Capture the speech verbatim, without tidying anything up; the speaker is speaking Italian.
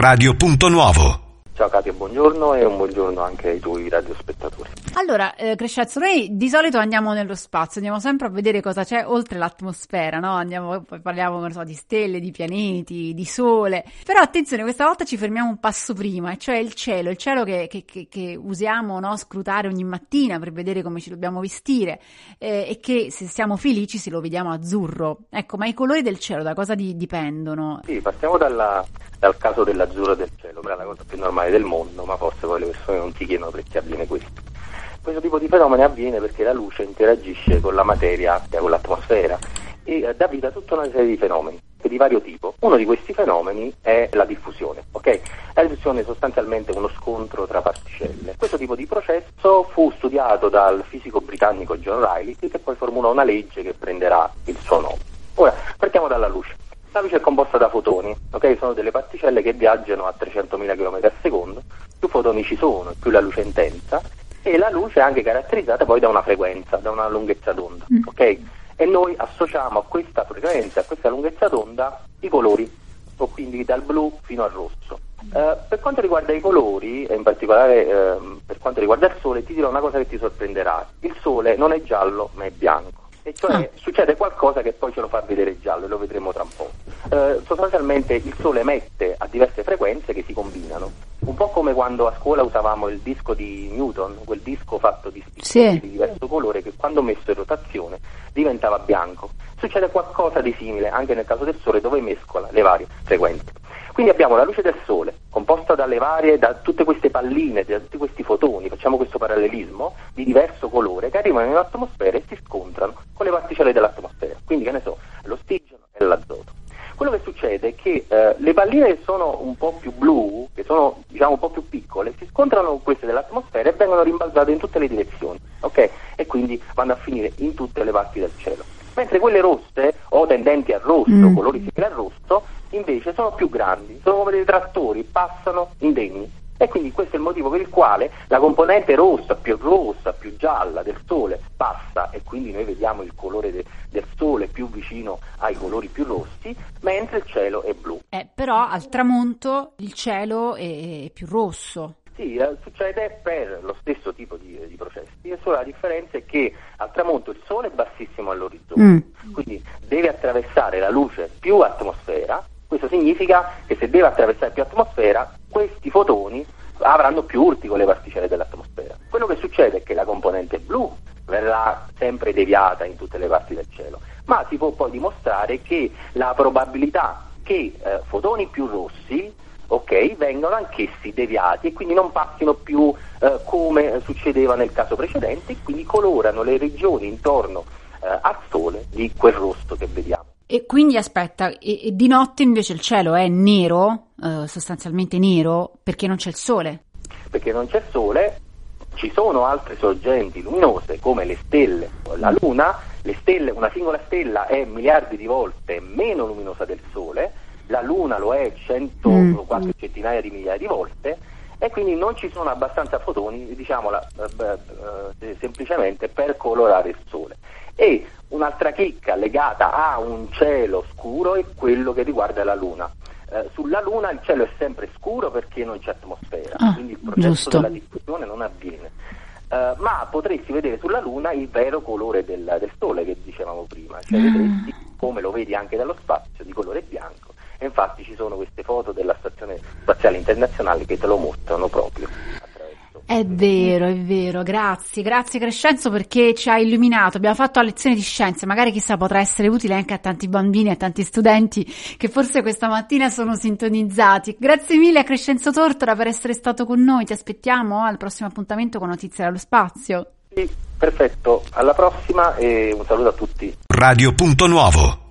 Radio Punto Nuovo. Ciao Katia, buongiorno e un buongiorno anche ai tuoi radiospettatori. Allora, eh, Crescenzo, noi di solito andiamo nello spazio, andiamo sempre a vedere cosa c'è oltre l'atmosfera, no? Andiamo, poi parliamo, non so, di stelle, di pianeti, di sole. Però attenzione, questa volta ci fermiamo un passo prima, e cioè il cielo, il cielo che, che, che, che usiamo, no, scrutare ogni mattina per vedere come ci dobbiamo vestire, eh, e che se siamo felici se lo vediamo azzurro. Ecco, ma i colori del cielo da cosa di, dipendono? Sì, partiamo dalla, dal caso dell'azzurro del cielo, che è la cosa più normale del mondo, ma forse poi le persone non si chiedono perché avviene questo. Questo tipo di fenomeno avviene perché la luce interagisce con la materia, con l'atmosfera, e eh, dà vita a tutta una serie di fenomeni di vario tipo. Uno di questi fenomeni è la diffusione, ok? La diffusione è sostanzialmente uno scontro tra particelle. Questo tipo di processo fu studiato dal fisico britannico John Rayleigh, che poi formulò una legge che prenderà il suo nome. Ora, partiamo dalla luce. La luce è composta da fotoni, ok? Sono delle particelle che viaggiano a trecentomila chilometri al secondo, più fotoni ci sono, più la luce è intensa, e la luce è anche caratterizzata poi da una frequenza, da una lunghezza d'onda, ok? E noi associamo a questa frequenza, a questa lunghezza d'onda, i colori, o quindi dal blu fino al rosso. Uh, per quanto riguarda i colori, e in particolare uh, per quanto riguarda il sole, ti dirò una cosa che ti sorprenderà. Il sole non è giallo, ma è bianco. E cioè ah. succede qualcosa che poi ce lo fa vedere giallo, e lo vedremo tra un po'. Eh, sostanzialmente il Sole emette a diverse frequenze che si combinano, un po' come quando a scuola usavamo il disco di Newton, quel disco fatto di spicchi sì. di diverso colore che quando messo in rotazione diventava bianco. Succede qualcosa di simile anche nel caso del Sole, dove mescola le varie frequenze. Quindi abbiamo la luce del Sole, composta dalle varie, da tutte queste palline, da tutti questi fotoni, facciamo questo parallelismo, di diverso colore, che arrivano in atmosfera e si scontrano con le particelle dell'atmosfera. Quindi, che ne so, l'ossigeno e l'azoto. Quello che succede è che eh, le palline che sono un po' più blu, che sono diciamo un po' più piccole, si scontrano con queste dell'atmosfera e vengono rimbalzate in tutte le direzioni, ok? E quindi vanno a finire in tutte le parti del cielo. Mentre quelle rosse, o tendenti al rosso, mm. colori simili al rosso, invece sono più grandi, sono come dei trattori, passano indegni. E quindi questo è il motivo per il quale la componente rossa, più rossa, più gialla del Sole passa, e quindi noi vediamo il colore de- del Sole più vicino ai colori più rossi, mentre il cielo è blu. Eh, però al tramonto il cielo è più rosso. Sì, eh, succede per lo stesso tipo di, di processi, e solo la differenza è che al tramonto il Sole è bassissimo all'orizzonte, mm. quindi deve attraversare la luce più atmosfera. Questo significa che se deve attraversare più atmosfera, questi fotoni avranno più urti con le particelle dell'atmosfera. Quello che succede è che la componente blu verrà sempre deviata in tutte le parti del cielo, ma si può poi dimostrare che la probabilità che eh, fotoni più rossi, ok, vengano anch'essi deviati e quindi non passino più eh, come succedeva nel caso precedente, e quindi colorano le regioni intorno eh, al Sole di quel rosso che vediamo. E quindi aspetta, e, e di notte invece il cielo è nero, eh, sostanzialmente nero, perché non c'è il Sole? Perché non c'è il Sole, ci sono altre sorgenti luminose come le stelle, la Luna. Le stelle, una singola stella è miliardi di volte meno luminosa del Sole, la Luna lo è cento mm. quattro centinaia di migliaia di volte, e quindi non ci sono abbastanza fotoni, diciamola eh, eh, semplicemente, per colorare il Sole. E un'altra chicca legata a un cielo scuro è quello che riguarda la Luna. Eh, sulla Luna il cielo è sempre scuro perché non c'è atmosfera, ah, quindi il processo giusto. della diffusione non avviene. Uh, ma potresti vedere sulla Luna il vero colore del, del Sole che dicevamo prima, cioè mm. vedresti, come lo vedi anche dallo spazio, di colore bianco. E infatti ci sono queste foto della Stazione Spaziale Internazionale che te lo mostrano proprio. È vero, è vero, grazie, grazie Crescenzo, perché ci ha illuminato, abbiamo fatto la lezione di scienze, magari chissà potrà essere utile anche a tanti bambini e a tanti studenti che forse questa mattina sono sintonizzati. Grazie mille a Crescenzo Tortora per essere stato con noi, ti aspettiamo al prossimo appuntamento con Notizie dallo Spazio. Sì, perfetto, alla prossima e un saluto a tutti. Radio Punto Nuovo.